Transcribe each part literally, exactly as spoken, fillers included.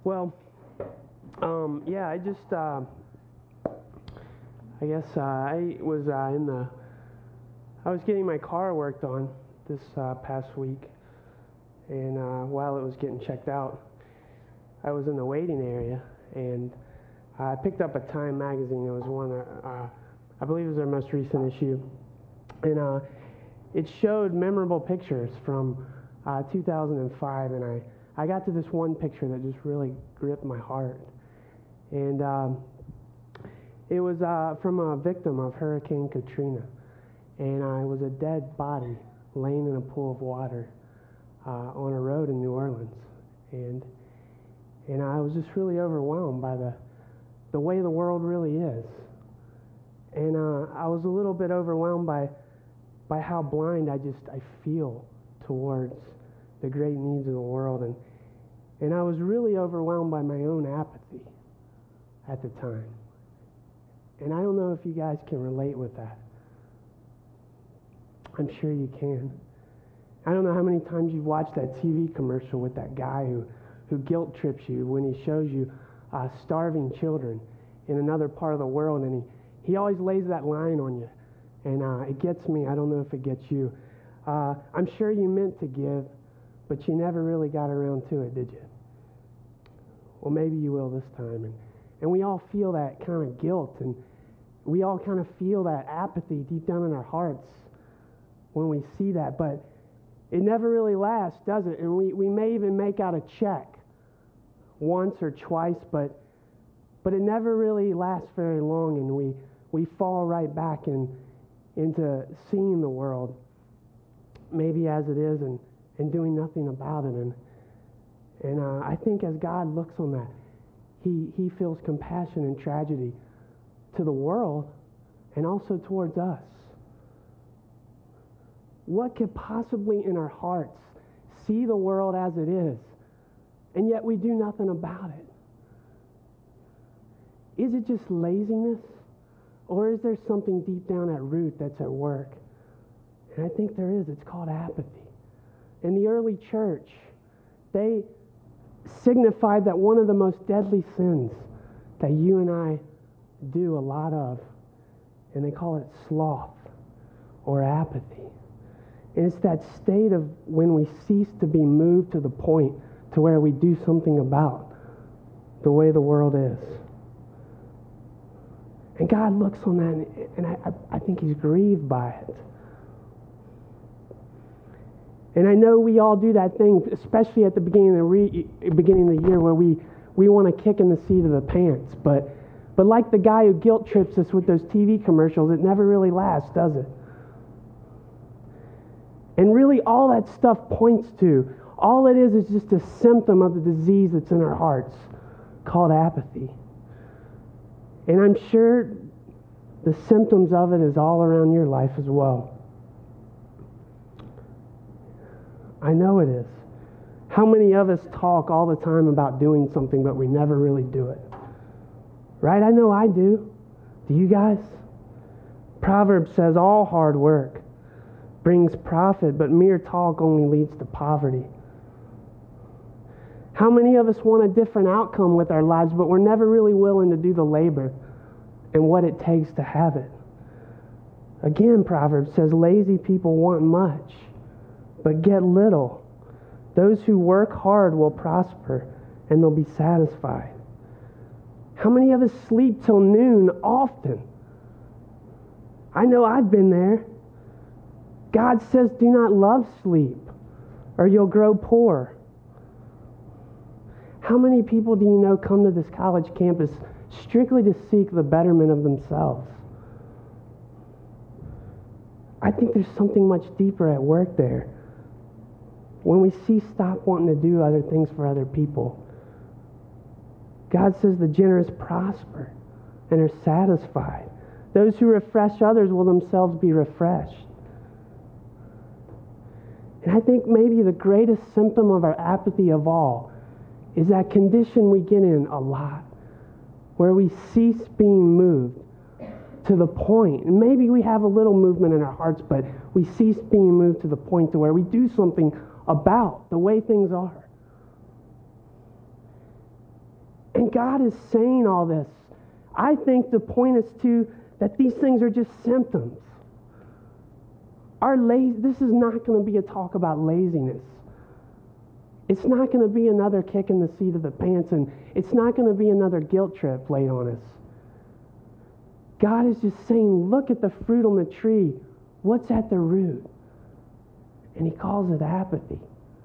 Well, um, yeah, I just, uh, I guess uh, I was uh, in the, I was getting my car worked on this uh, past week, and uh, while it was getting checked out, I was in the waiting area, and I picked up a Time magazine. It was one, uh, I believe it was their most recent issue, and uh, it showed memorable pictures from uh, two thousand five, and I, I got to this one picture that just really gripped my heart, and um, it was uh, from a victim of Hurricane Katrina, and uh, it was a dead body laying in a pool of water uh, on a road in New Orleans, and and I was just really overwhelmed by the the way the world really is, and uh, I was a little bit overwhelmed by by how blind I just I feel towards the great needs of the world, and and I was really overwhelmed by my own apathy at the time. And I don't know if you guys can relate with that. I'm sure you can. I don't know how many times you've watched that T V commercial with that guy who, who guilt trips you when he shows you uh, starving children in another part of the world, and he, he always lays that line on you. And uh, it gets me. I don't know if it gets you. Uh, I'm sure you meant to give, but you never really got around to it, did you? Well, maybe you will this time. And, and we all feel that kind of guilt, and we all kind of feel that apathy deep down in our hearts when we see that. But it never really lasts, does it? And we, we may even make out a check once or twice, but but it never really lasts very long, and we, we fall right back in, into seeing the world maybe as it is and, and doing nothing about it. And and uh, I think as God looks on that, he, he feels compassion and tragedy to the world and also towards us. What could possibly in our hearts see the world as it is, and yet we do nothing about it? Is it just laziness, or is there something deep down at root that's at work? And I think there is. It's called apathy. In the early church, they signified that one of the most deadly sins that you and I do a lot of, and they call it sloth or apathy. And it's that state of when we cease to be moved to the point to where we do something about the way the world is. And God looks on that, and I, I think He's grieved by it. And I know we all do that thing, especially at the beginning of the, re, beginning of the year, where we, we want to kick in the seat of the pants. But but like the guy who guilt trips us with those T V commercials, it never really lasts, does it? And really all that stuff points to, all it is is just a symptom of the disease that's in our hearts called apathy. And I'm sure the symptoms of it is all around your life as well. I know it is. How many of us talk all the time about doing something, but we never really do it? Right? I know I do. Do you guys? Proverbs says all hard work brings profit, but mere talk only leads to poverty. How many of us want a different outcome with our lives, but we're never really willing to do the labor and what it takes to have it? Again, Proverbs says lazy people want much, but get little. Those who work hard will prosper, and they'll be satisfied. How many of us sleep till noon often? I know I've been there. God says do not love sleep, or you'll grow poor. How many people do you know come to this college campus strictly to seek the betterment of themselves? I think there's something much deeper at work there. When we cease stop wanting to do other things for other people, God says the generous prosper and are satisfied. Those who refresh others will themselves be refreshed. And I think maybe the greatest symptom of our apathy of all is that condition we get in a lot, where we cease being moved to the point, and maybe we have a little movement in our hearts, but we cease being moved to the point to where we do something about the way things are. And God is saying all this, I think, to point us to that these things are just symptoms. Our la- this is not going to be a talk about laziness. It's not going to be another kick in the seat of the pants, and it's not going to be another guilt trip laid on us. God is just saying, look at the fruit on the tree. What's at the root? And he calls it apathy.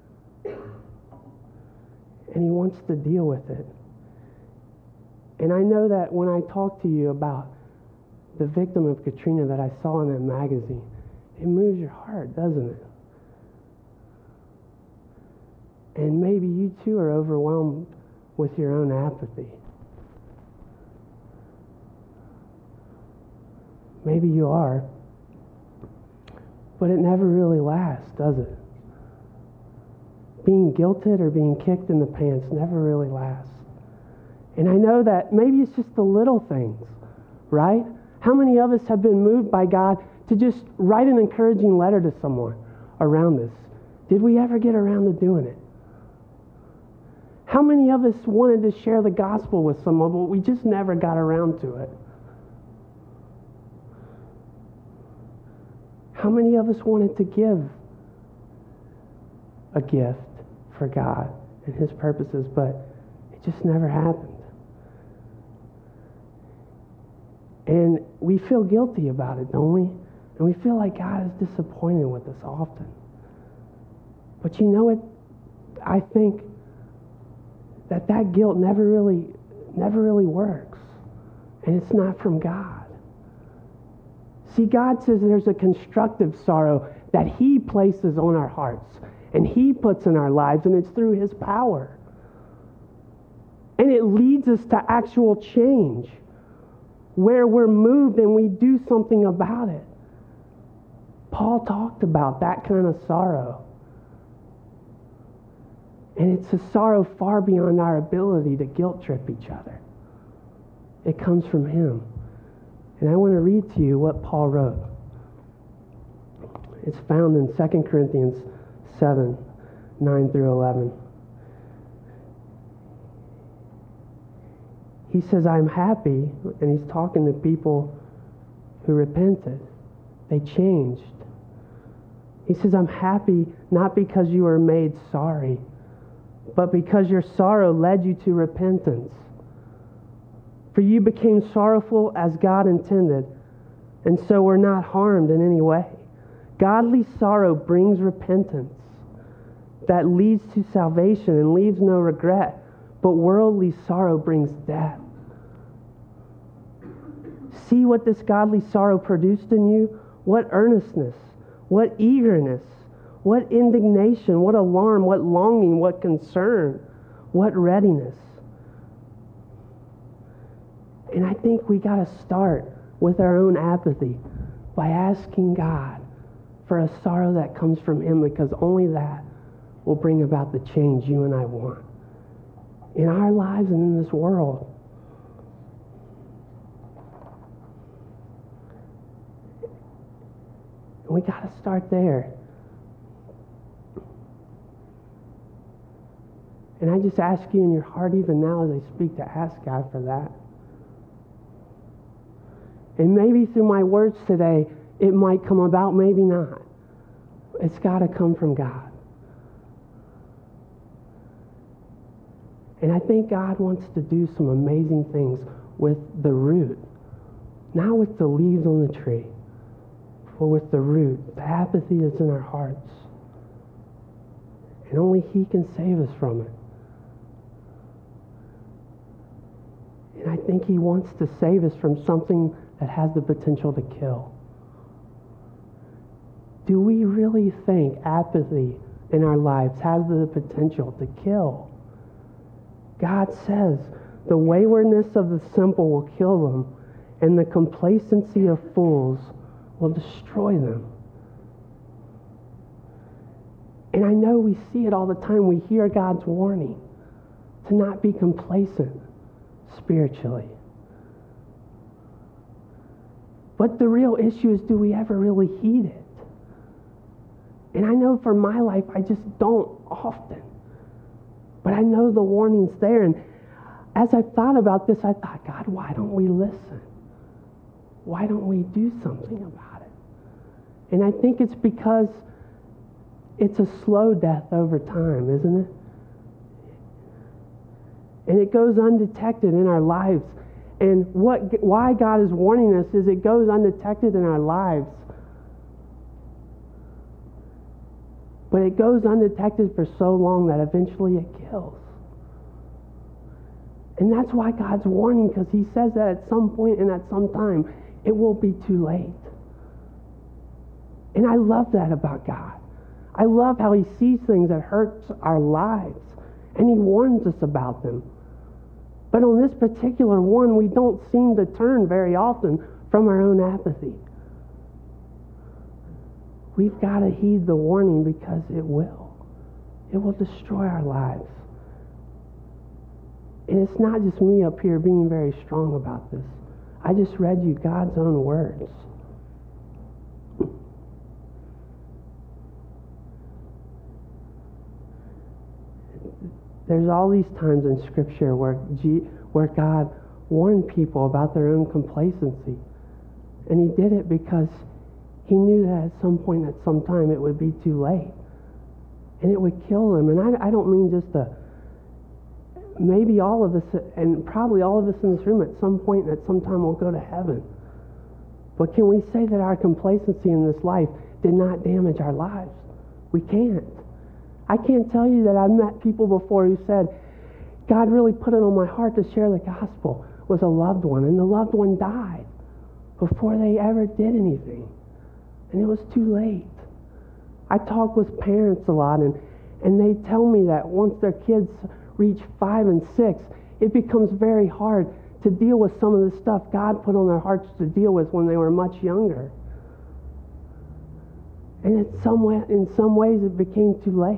And he wants to deal with it. And I know that when I talk to you about the victim of Katrina that I saw in that magazine, it moves your heart, doesn't it? And maybe you too are overwhelmed with your own apathy. Maybe you are. But it never really lasts, does it? Being guilted or being kicked in the pants never really lasts. And I know that maybe it's just the little things, right? How many of us have been moved by God to just write an encouraging letter to someone around us? Did we ever get around to doing it? How many of us wanted to share the gospel with someone, but we just never got around to it? How many of us wanted to give a gift for God and His purposes, but it just never happened? And we feel guilty about it, don't we? And we feel like God is disappointed with us often. But you know what? I think that that guilt never really, never really works. And it's not from God. See, God says there's a constructive sorrow that He places on our hearts and He puts in our lives, and it's through His power. And it leads us to actual change, where we're moved and we do something about it. Paul talked about that kind of sorrow. And it's a sorrow far beyond our ability to guilt trip each other. It comes from Him. And I want to read to you what Paul wrote. It's found in Second Corinthians seven, nine through eleven. He says, I'm happy, and he's talking to people who repented. They changed. He says, I'm happy not because you were made sorry, but because your sorrow led you to repentance. For you became sorrowful as God intended, and so were not harmed in any way. Godly sorrow brings repentance that leads to salvation and leaves no regret, but worldly sorrow brings death. See what this godly sorrow produced in you? What earnestness, what eagerness, what indignation, what alarm, what longing, what concern, what readiness. And I think we got to start with our own apathy by asking God for a sorrow that comes from Him, because only that will bring about the change you and I want in our lives and in this world. And we got to start there. And I just ask you in your heart, even now as I speak, to ask God for that. And maybe through my words today, it might come about, maybe not. It's got to come from God. And I think God wants to do some amazing things with the root. Not with the leaves on the tree, but with the root, the apathy that's in our hearts. And only He can save us from it. And I think He wants to save us from something that has the potential to kill. Do we really think apathy in our lives has the potential to kill? God says the waywardness of the simple will kill them, and the complacency of fools will destroy them. And I know we see it all the time. We hear God's warning to not be complacent spiritually. But the real issue is, do we ever really heed it? And I know for my life, I just don't often. But I know the warning's there. And as I thought about this, I thought, God, why don't we listen? Why don't we do something about it? And I think it's because it's a slow death over time, isn't it? And it goes undetected in our lives. And what, why God is warning us is it goes undetected in our lives. But it goes undetected for so long that eventually it kills. And that's why God's warning, because he says that at some point and at some time, it will be too late. And I love that about God. I love how he sees things that hurts our lives, and he warns us about them. But on this particular one, we don't seem to turn very often from our own apathy. We've got to heed the warning, because it will. It will destroy our lives. And it's not just me up here being very strong about this. I just read you God's own words. There's all these times in Scripture where, G, where God warned people about their own complacency. And he did it because he knew that at some point, at some time, it would be too late. And it would kill them. And I, I don't mean just a... Maybe all of us, and probably all of us in this room at some point and at some time will go to heaven. But can we say that our complacency in this life did not damage our lives? We can't. I can't tell you that I've met people before who said, God really put it on my heart to share the gospel with a loved one, and the loved one died before they ever did anything. And it was too late. I talk with parents a lot, and, and they tell me that once their kids reach five and six, it becomes very hard to deal with some of the stuff God put on their hearts to deal with when they were much younger. And in some way, in some ways it became too late.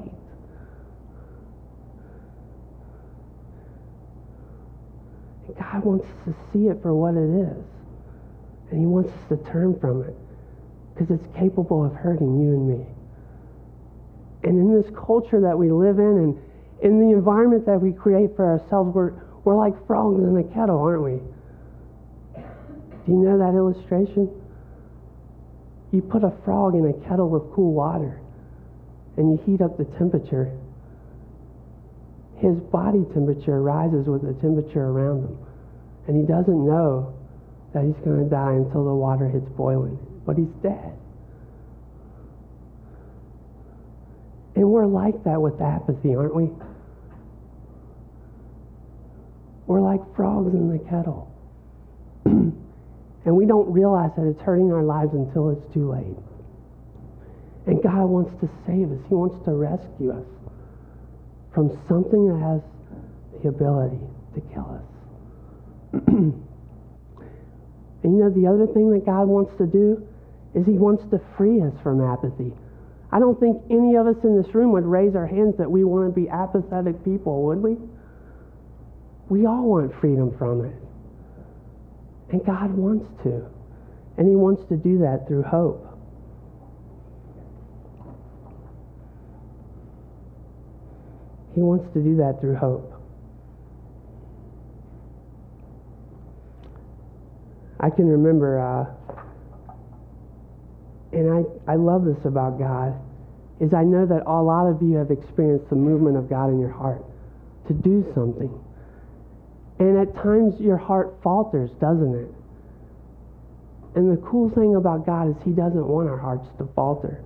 And God wants us to see it for what it is. And he wants us to turn from it, because it's capable of hurting you and me. And in this culture that we live in, and in the environment that we create for ourselves, we're, we're like frogs in a kettle, aren't we? Do you know that illustration? You put a frog in a kettle of cool water, and you heat up the temperature. His body temperature rises with the temperature around him. And he doesn't know that he's going to die until the water hits boiling. But he's dead. And we're like that with apathy, aren't we? We're like frogs in the kettle. And we don't realize that it's hurting our lives until it's too late. And God wants to save us. He wants to rescue us from something that has the ability to kill us. And you know, the other thing that God wants to do is he wants to free us from apathy. I don't think any of us in this room would raise our hands that we want to be apathetic people, would we? We all want freedom from it. And God wants to. And he wants to do that through hope. He wants to do that through hope. I can remember, uh, and I, I love this about God, is I know that a lot of you have experienced the movement of God in your heart to do something. And at times your heart falters, doesn't it? And the cool thing about God is he doesn't want our hearts to falter.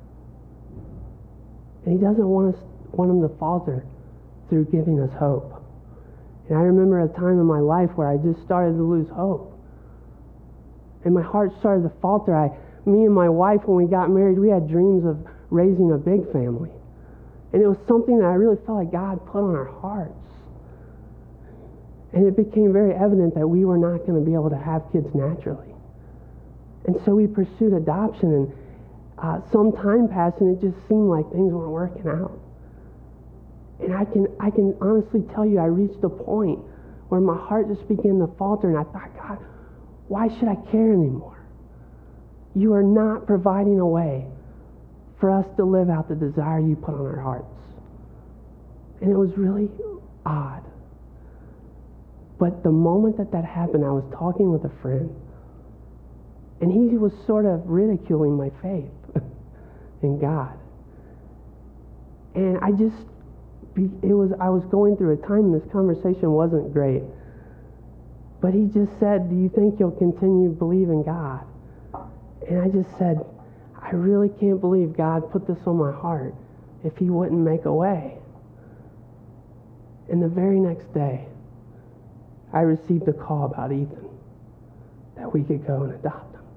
And he doesn't want us want them to falter through giving us hope. And I remember a time in my life where I just started to lose hope. And my heart started to falter. I, me and my wife, when we got married, we had dreams of raising a big family. And it was something that I really felt like God put on our hearts. And it became very evident that we were not going to be able to have kids naturally. And so we pursued adoption, and uh, some time passed, and it just seemed like things weren't working out. And I can I can honestly tell you, I reached a point where my heart just began to falter, and I thought, God, why should I care anymore? You are not providing a way for us to live out the desire you put on our hearts. And it was really odd. But the moment that that happened, I was talking with a friend, and he was sort of ridiculing my faith in God. And I just, it was, I was going through a time, and this conversation wasn't great. But he just said, do you think you'll continue to believe in God? And I just said, I really can't believe God put this on my heart if he wouldn't make a way. And the very next day, I received a call about Ethan, that we could go and adopt him.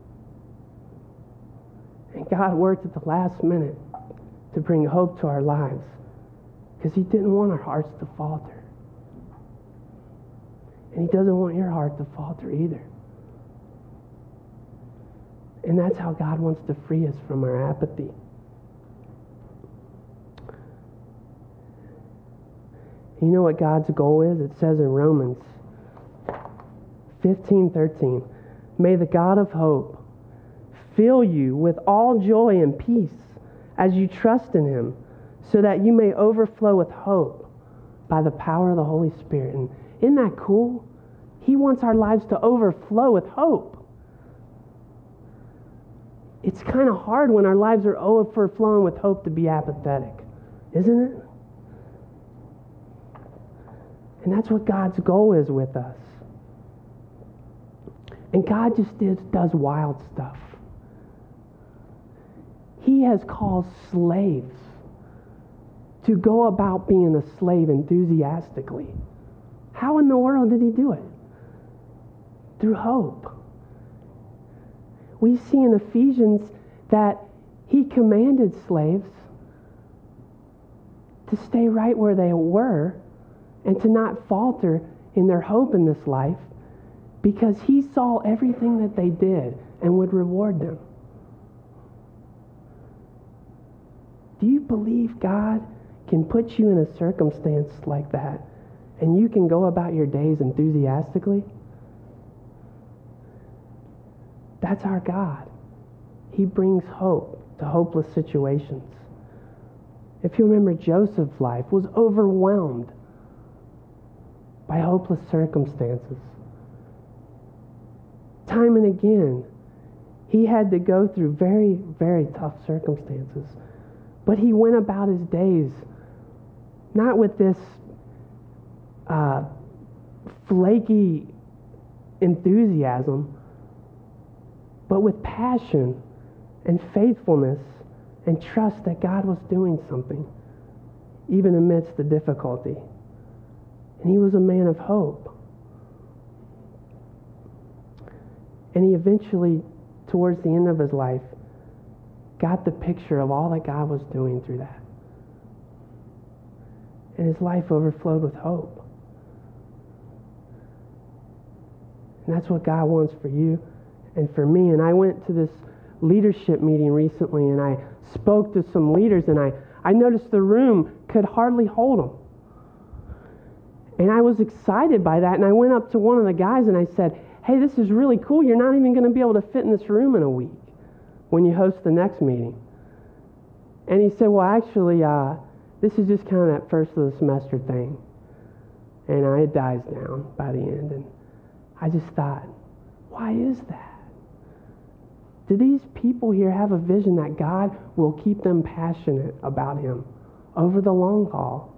And God worked at the last minute to bring hope to our lives, because he didn't want our hearts to falter. And he doesn't want your heart to falter either. And that's how God wants to free us from our apathy. You know what God's goal is? It says in Romans fifteen thirteen, may the God of hope fill you with all joy and peace as you trust in him, so that you may overflow with hope by the power of the Holy Spirit. And isn't that cool? He wants our lives to overflow with hope. It's kind of hard when our lives are overflowing with hope to be apathetic, isn't it? And that's what God's goal is with us. And God just is, does wild stuff. He has called slaves to go about being a slave enthusiastically. How in the world did he do it? Through hope. We see in Ephesians that he commanded slaves to stay right where they were and to not falter in their hope in this life, because he saw everything that they did and would reward them. Do you believe God can put you in a circumstance like that and you can go about your days enthusiastically? That's our God. He brings hope to hopeless situations. If you remember, Joseph's life was overwhelmed by hopeless circumstances. Time and again, he had to go through very, very tough circumstances. But he went about his days not with this uh, flaky enthusiasm, but with passion and faithfulness and trust that God was doing something, even amidst the difficulty. And he was a man of hope. And he eventually, towards the end of his life, got the picture of all that God was doing through that. And his life overflowed with hope. And that's what God wants for you and for me. And I went to this leadership meeting recently, and I spoke to some leaders, and I, I noticed the room could hardly hold them. And I was excited by that, and I went up to one of the guys and I said, hey, this is really cool. You're not even going to be able to fit in this room in a week when you host the next meeting. And he said, well, actually, uh, this is just kind of that first of the semester thing. And uh, it dies down by the end. And I just thought, why is that? Do these people here have a vision that God will keep them passionate about him over the long haul?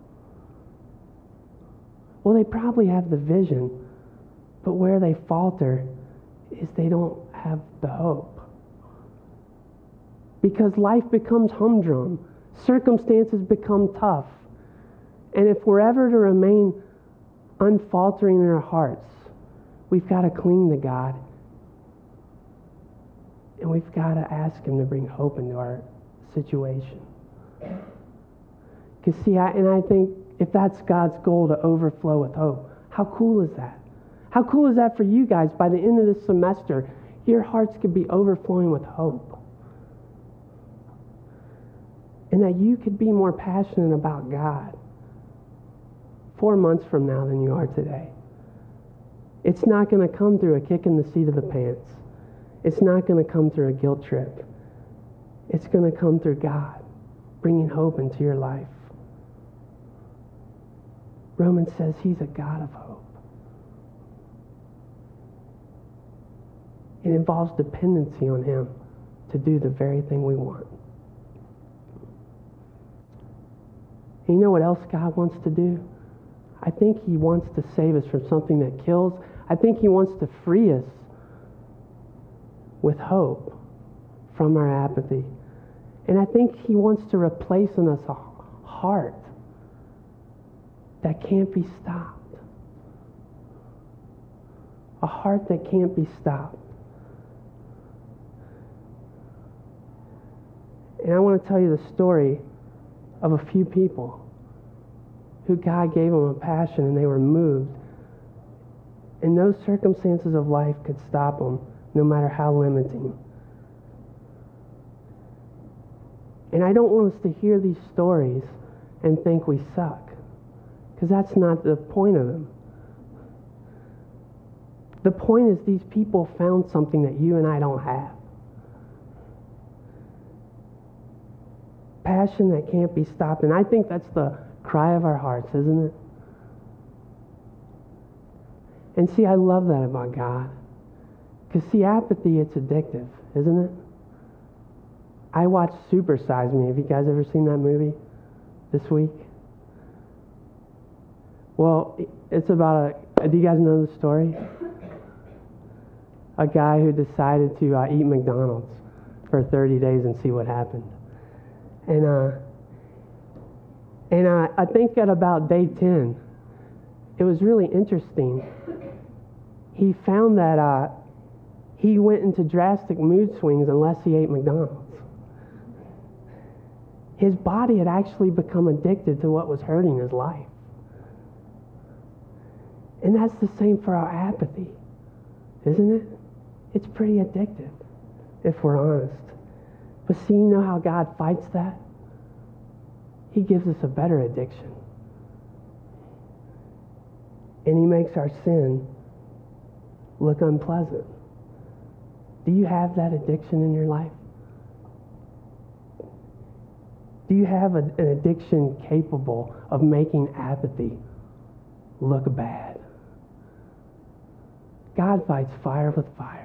Well, they probably have the vision, but where they falter is they don't have the hope. Because life becomes humdrum. Circumstances become tough. And if we're ever to remain unfaltering in our hearts, we've got to cling to God. And we've got to ask him to bring hope into our situation. Because see, I, and I think if that's God's goal, to overflow with hope, how cool is that? How cool is that for you guys? By the end of this semester, your hearts could be overflowing with hope. And that you could be more passionate about God four months from now than you are today. It's not going to come through a kick in the seat of the pants. It's not going to come through a guilt trip. It's going to come through God bringing hope into your life. Romans says he's a God of hope. It involves dependency on Him to do the very thing we want. And you know what else God wants to do? I think He wants to save us from something that kills. I think He wants to free us with hope from our apathy. And I think He wants to replace in us a heart that can't be stopped. A heart that can't be stopped. And I want to tell you the story of a few people who God gave them a passion and they were moved. And those circumstances of life could stop them, no matter how limiting. And I don't want us to hear these stories and think we suck, because that's not the point of them. The point is these people found something that you and I don't have. Passion that can't be stopped. And I think that's the cry of our hearts, isn't it? And see, I love that about God. Because see, apathy, it's addictive, isn't it? I watched Super Size Me. Have you guys ever seen that movie this week? Well, it's about a... Do you guys know the story? A guy who decided to uh, eat McDonald's for thirty days and see what happened. And uh, and uh, I think at about day ten, it was really interesting. He found that uh, he went into drastic mood swings unless he ate McDonald's. His body had actually become addicted to what was hurting his life. And that's the same for our apathy, isn't it? It's pretty addictive, if we're honest. But see, you know how God fights that? He gives us a better addiction. And He makes our sin look unpleasant. Do you have that addiction in your life? Do you have a, an addiction capable of making apathy look bad? God fights fire with fire.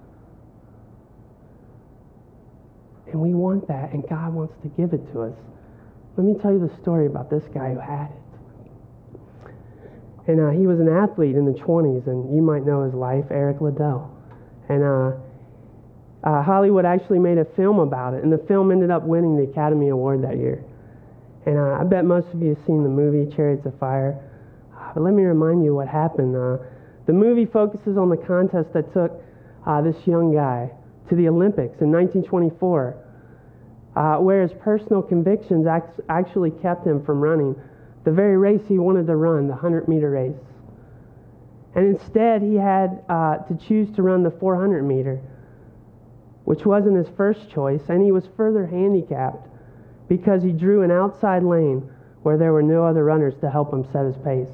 And we want that, and God wants to give it to us. Let me tell you the story about this guy who had it. And uh, he was an athlete in the twenties, and you might know his life, Eric Liddell. And uh, uh, Hollywood actually made a film about it, and the film ended up winning the Academy Award that year. And uh, I bet most of you have seen the movie Chariots of Fire. Uh, but let me remind you what happened. Uh, the movie focuses on the contest that took uh, this young guy to the Olympics in nineteen twenty-four, uh, where his personal convictions act- actually kept him from running the very race he wanted to run, the hundred meter race. And instead, he had uh, to choose to run the four hundred meter, which wasn't his first choice, and he was further handicapped because he drew an outside lane where there were no other runners to help him set his pace.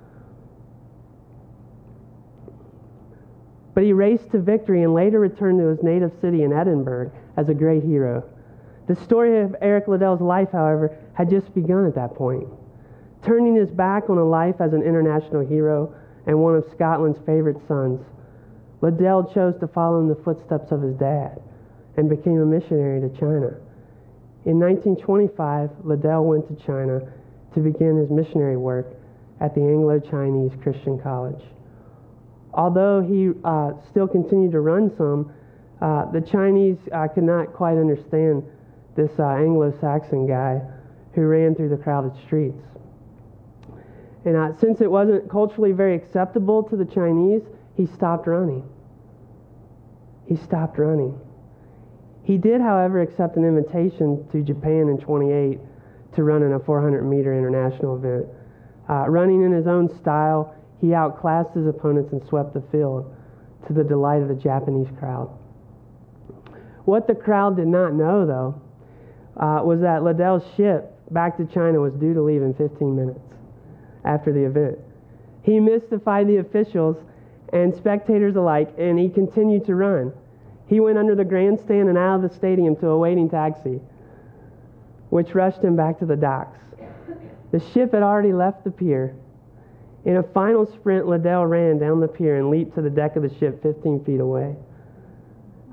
But he raced to victory and later returned to his native city in Edinburgh as a great hero. The story of Eric Liddell's life, however, had just begun at that point. Turning his back on a life as an international hero and one of Scotland's favorite sons, Liddell chose to follow in the footsteps of his dad and became a missionary to China. In nineteen twenty-five, Liddell went to China to begin his missionary work at the Anglo-Chinese Christian College. Although he uh, still continued to run some, uh, the Chinese uh, could not quite understand this uh, Anglo-Saxon guy who ran through the crowded streets. And uh, since it wasn't culturally very acceptable to the Chinese, he stopped running. He stopped running. He did, however, accept an invitation to Japan in twenty-eight to run in a four hundred meter international event. Uh, running in his own style, he outclassed his opponents and swept the field to the delight of the Japanese crowd. What the crowd did not know, though, uh, was that Liddell's ship back to China was due to leave in fifteen minutes after the event. He mystified the officials and spectators alike, and he continued to run. He went under the grandstand and out of the stadium to a waiting taxi, which rushed him back to the docks. The ship had already left the pier. In a final sprint, Liddell ran down the pier and leaped to the deck of the ship fifteen feet away.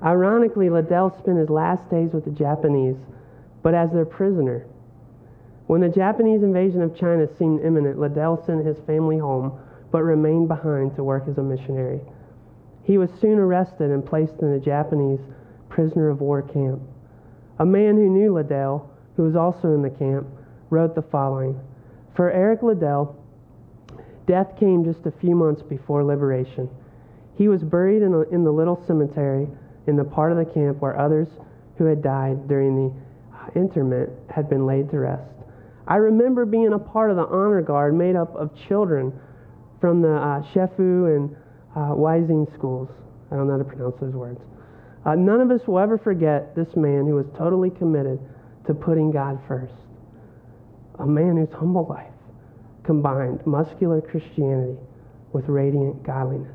Ironically, Liddell spent his last days with the Japanese, but as their prisoner. When the Japanese invasion of China seemed imminent, Liddell sent his family home, but remained behind to work as a missionary. He was soon arrested and placed in a Japanese prisoner of war camp. A man who knew Liddell, who was also in the camp, wrote the following: "For Eric Liddell, death came just a few months before liberation. He was buried in, a, in the little cemetery in the part of the camp where others who had died during the interment had been laid to rest. I remember being a part of the honor guard made up of children from the uh, Shefu and uh, Weising schools." I don't know how to pronounce those words. Uh, none of us will ever forget this man who was totally committed to putting God first. A man whose humble life combined muscular Christianity with radiant godliness.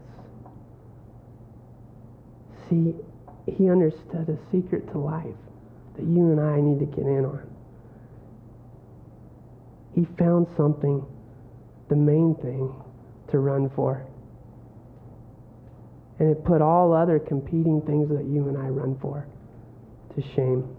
See, he understood a secret to life that you and I need to get in on. He found something, the main thing, to run for. And it put all other competing things that you and I run for to shame.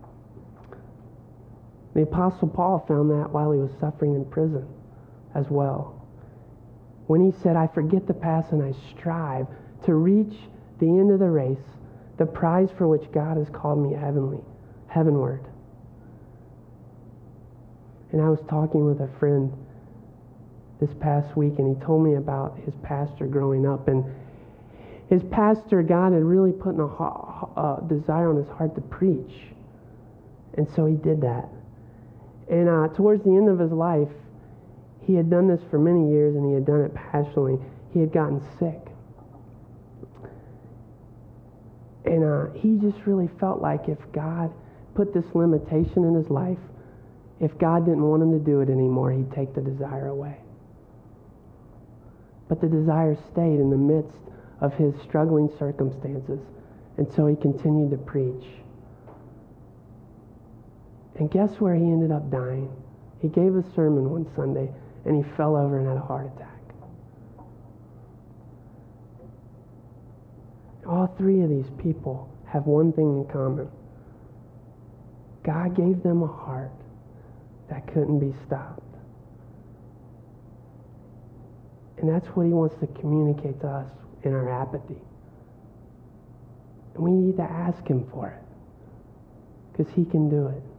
The Apostle Paul found that while he was suffering in prison as well. When he said, "I forget the past and I strive to reach the end of the race, the prize for which God has called me heavenly, heavenward." And I was talking with a friend this past week, and he told me about his pastor growing up. And his pastor, God had really put in a, a desire on his heart to preach. And so he did that. And uh, towards the end of his life, he had done this for many years, and he had done it passionately. He had gotten sick. And uh, he just really felt like if God put this limitation in his life, if God didn't want him to do it anymore, he'd take the desire away. But the desire stayed in the midst of his struggling circumstances. And so he continued to preach. And guess where he ended up dying? He gave a sermon one Sunday, and he fell over and had a heart attack. All three of these people have one thing in common. God gave them a heart that couldn't be stopped. And that's what he wants to communicate to us in our apathy. And we need to ask him for it, because he can do it.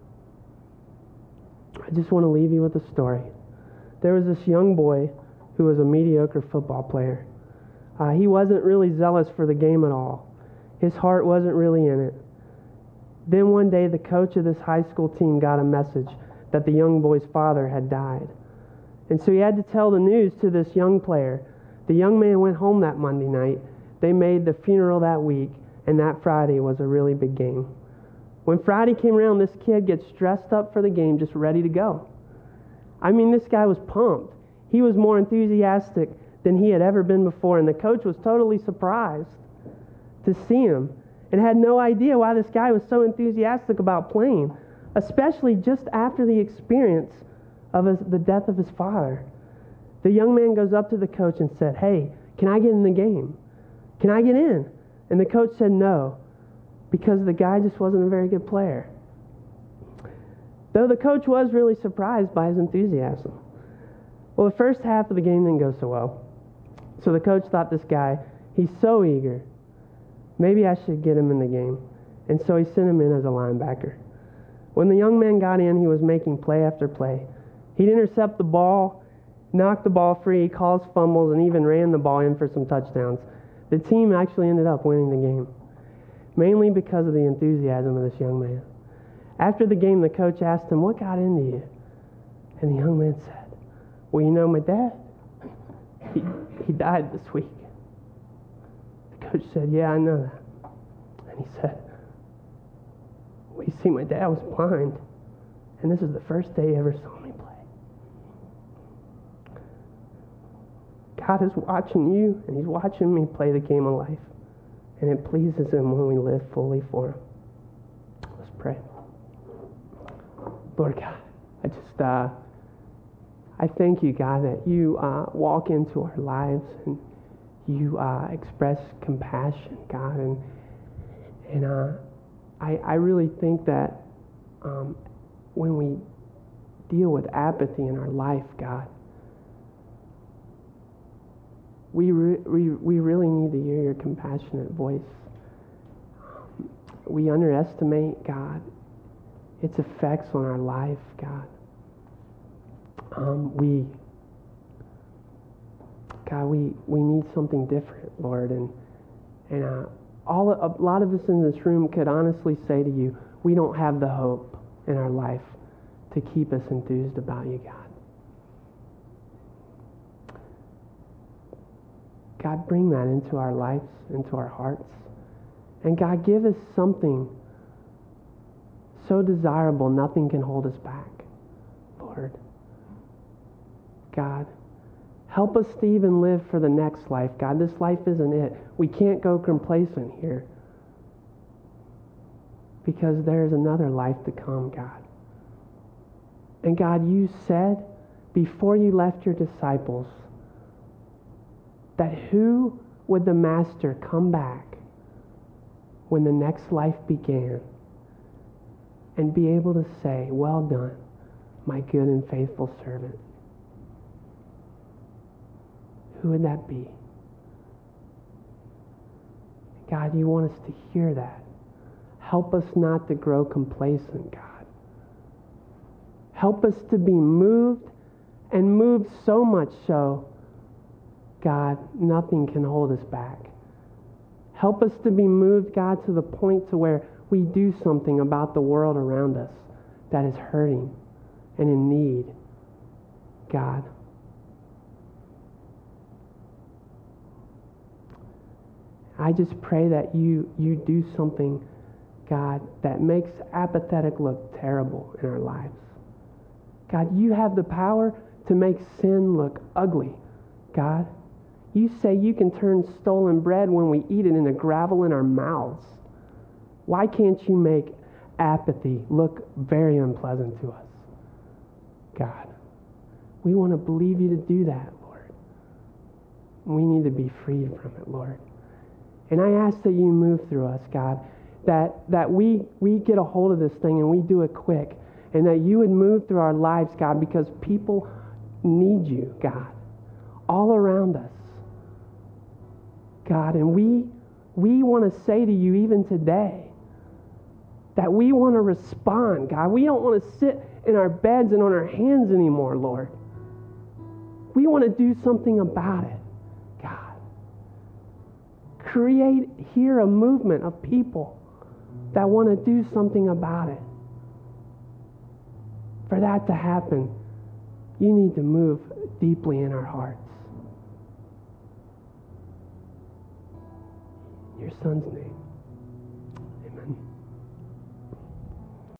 I just want to leave you with a story. There was this young boy who was a mediocre football player. Uh, he wasn't really zealous for the game at all. His heart wasn't really in it. Then one day the coach of this high school team got a message that the young boy's father had died. And so he had to tell the news to this young player. The young man went home that Monday night. They made the funeral that week, and that Friday was a really big game. When Friday came around, this kid gets dressed up for the game, just ready to go. I mean, this guy was pumped. He was more enthusiastic than he had ever been before, and the coach was totally surprised to see him and had no idea why this guy was so enthusiastic about playing, especially just after the experience of his, the death of his father. The young man goes up to the coach and said, "Hey, can I get in the game? Can I get in?" And the coach said no, because the guy just wasn't a very good player. Though the coach was really surprised by his enthusiasm. Well, the first half of the game didn't go so well. So the coach thought, this guy, he's so eager. Maybe I should get him in the game. And so he sent him in as a linebacker. When the young man got in, he was making play after play. He'd intercept the ball, knock the ball free, cause fumbles, and even ran the ball in for some touchdowns. The team actually ended up winning the game, mainly because of the enthusiasm of this young man. After the game, the coach asked him, "What got into you?" And the young man said, "Well, you know, my dad, he, he died this week." The coach said, "Yeah, I know that." And he said, "Well, you see, my dad was blind, and this is the first day he ever saw me play. God is watching you, and he's watching me play the game of life, and it pleases him when we live fully for him." Let's pray. Lord God, I just, uh, I thank you, God, that you uh, walk into our lives and you uh, express compassion, God, and And uh, I, I really think that um, when we deal with apathy in our life, God, we, re- we, we really need to hear your compassionate voice. Um, we underestimate, God, its effects on our life, God. Um, we, God, we, we need something different, Lord. And, and uh, all a lot of us in this room could honestly say to you, we don't have the hope in our life to keep us enthused about you, God. God, bring that into our lives, into our hearts. And God, give us something so desirable, nothing can hold us back, Lord. God, help us to even live for the next life. God, this life isn't it. We can't go complacent here because there's another life to come, God. And God, you said before you left your disciples that who would the master come back when the next life began and be able to say, well done, my good and faithful servant. Who would that be? God, you want us to hear that. Help us not to grow complacent, God. Help us to be moved and moved so much so, God, nothing can hold us back. Help us to be moved, God, to the point to where we do something about the world around us that is hurting and in need, God. I just pray that you, you do something, God, that makes apathetic look terrible in our lives. God, you have the power to make sin look ugly, God. You say you can turn stolen bread when we eat it into gravel in our mouths. Why can't you make apathy look very unpleasant to us? God, we want to believe you to do that, Lord. We need to be freed from it, Lord. And I ask that you move through us, God, that, that we, we get a hold of this thing and we do it quick, and that you would move through our lives, God, because people need you, God, all around us. God, and we we want to say to you even today that we want to respond, God. We don't want to sit in our beds and on our hands anymore, Lord. We want to do something about it, God. Create here a movement of people that want to do something about it. For that to happen, you need to move deeply in our hearts. In your Son's name.